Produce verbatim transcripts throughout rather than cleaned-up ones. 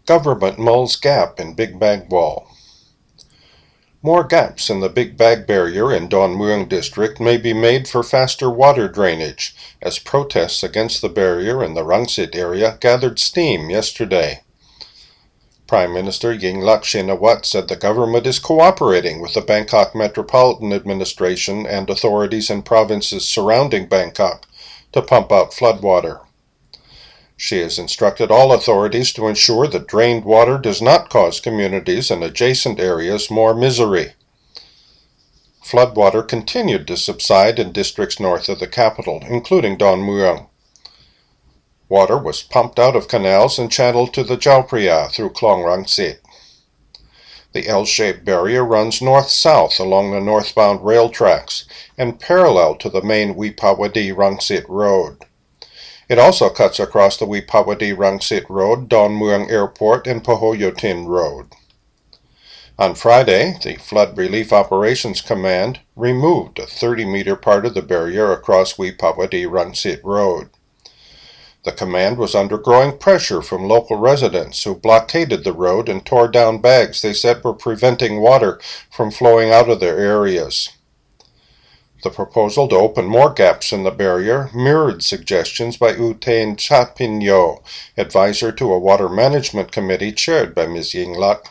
Government mulls gap in Big Bag Wall. More gaps in the Big Bag Barrier in Don Mueang District may be made for faster water drainage, as protests against the barrier in the Rangsit area gathered steam yesterday. Prime Minister Yingluck Shinawatra said the government is cooperating with the Bangkok Metropolitan Administration and authorities in provinces surrounding Bangkok to pump out floodwater. She has instructed all authorities to ensure that drained water does not cause communities and adjacent areas more misery. Floodwater continued to subside in districts north of the capital, including Don Mueang. Water was pumped out of canals and channeled to the Chao Phraya through Klong Rangsit. The L-shaped barrier runs north-south along the northbound rail tracks and parallel to the main Wipawadi-Rangsit Road. It also cuts across the Wipawadi-Rangsit Road, Don Mueang Airport, and Pohoyotin Road. On Friday, the Flood Relief Operations Command removed a thirty-meter part of the barrier across Wipawadi-Rangsit Road. The command was under growing pressure from local residents who blockaded the road and tore down bags they said were preventing water from flowing out of their areas. The proposal to open more gaps in the barrier mirrored suggestions by U Thein Chatpinyo, advisor to a water management committee chaired by Miz Yingluck.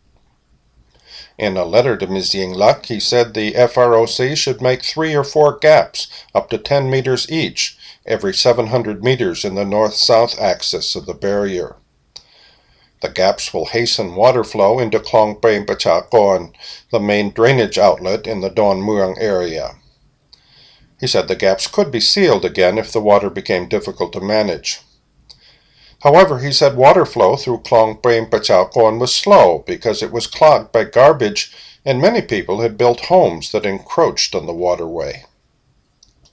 In a letter to Miz Yingluck, he said the F R O C should make three or four gaps, up to ten meters each, every seven hundred meters in the north-south axis of the barrier. The gaps will hasten water flow into Klong Prem Pachakon, the main drainage outlet in the Don Mueang area. He said the gaps could be sealed again if the water became difficult to manage. However, he said water flow through Klong Prem Pachakon was slow because it was clogged by garbage and many people had built homes that encroached on the waterway.